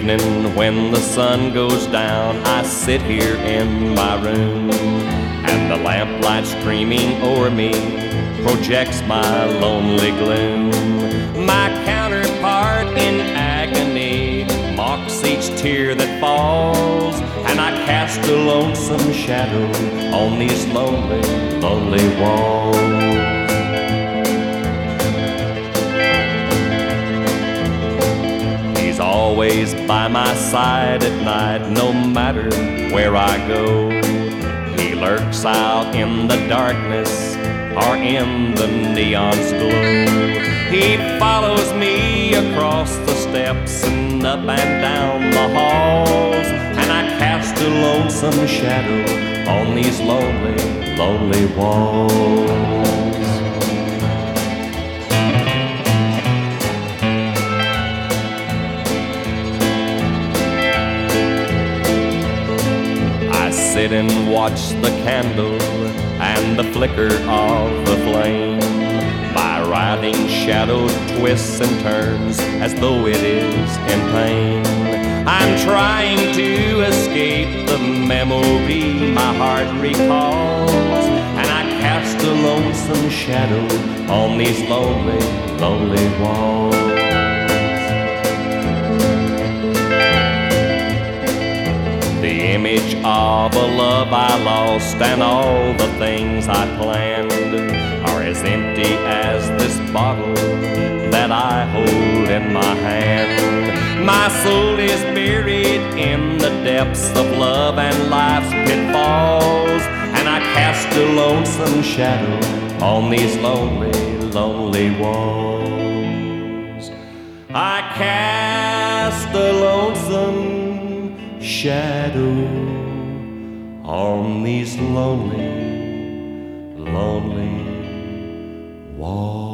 evening when the sun goes down, I sit here in my room, and the lamplight streaming o'er me projects my lonely gloom. My counterpart in agony mocks each tear that falls, and I cast a lonesome shadow on these lonely, lonely walls. He's always by my side at night, no matter where I go. He lurks out in the darkness or in the neon's glow. He follows me across the steps and up and down the halls, and I cast a lonesome shadow on these lonely, lonely walls. I sit and watch the candle and the flicker of the flame. My writhing shadow twists and turns as though it is in pain. I'm trying to escape the memory my heart recalls, and I cast a lonesome shadow on these lonely, lonely walls. The image of a love I lost and all the things I planned are as empty as this bottle that I hold in my hand. My soul is buried in the depths of love and life's pitfalls, and I cast a lonesome shadow on these lonely, lonely walls. I cast a lonesome shadow on these lonely, lonely walls.